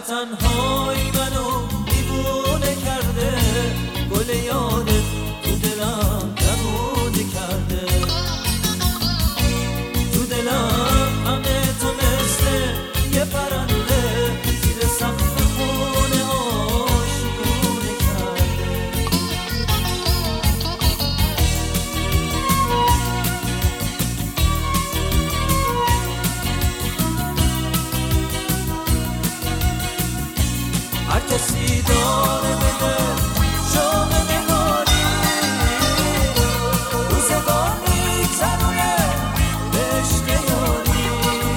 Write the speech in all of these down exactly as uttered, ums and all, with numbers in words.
تنهایی منو دیوونه کرده، گل یادت تو دلم جوونه کرده، تو دلم همه تو مثل یه پرنده زیر سقف خونه آشیونه کرده. هر کسی داره بده شوق نگاری، روزگار میگذرونه به عشق یاری،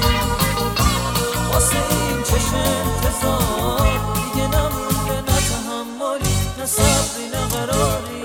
واسه این چشم انتظار دیگه نمونده، نه تحملی نه صبری نه قراری.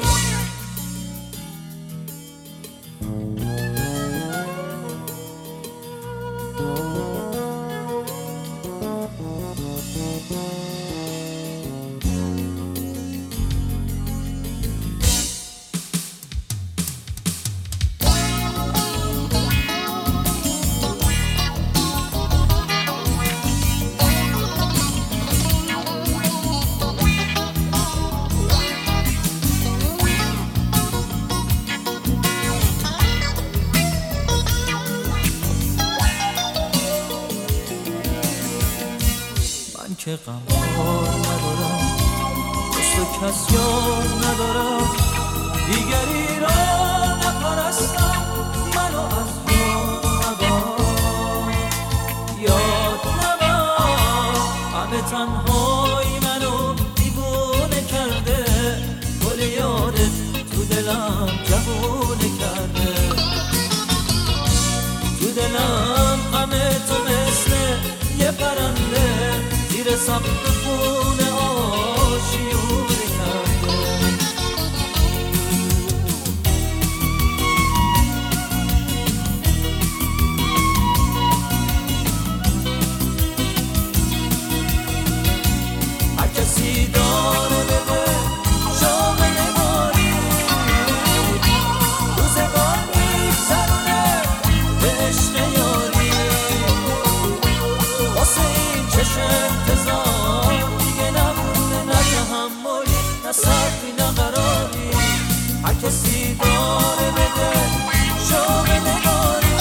من که غمخوار ندارم، دوست و کس یار ندارم، دیگری را نپرستم، منو از یاد نبر، یاد نبر. همه تنهایی منو دیوونه کرده، گل یادت تو دلم جوونه کرده، تو دلم همه تو مثل یه پرنده زیر سقف خونه آشیونه کرده. هر کسی داره بده شوق نگاری، روزگار میگذرونه به عشق یاری، واسه این چشم انتظار دیگه نمونه، نه تحملی نه صبری نه قراری. هر کسی داره بده شوق نگاری،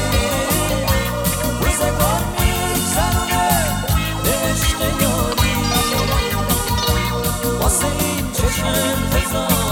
روزگار میگذرونه به عشق یاری، واسه این چشم انتظار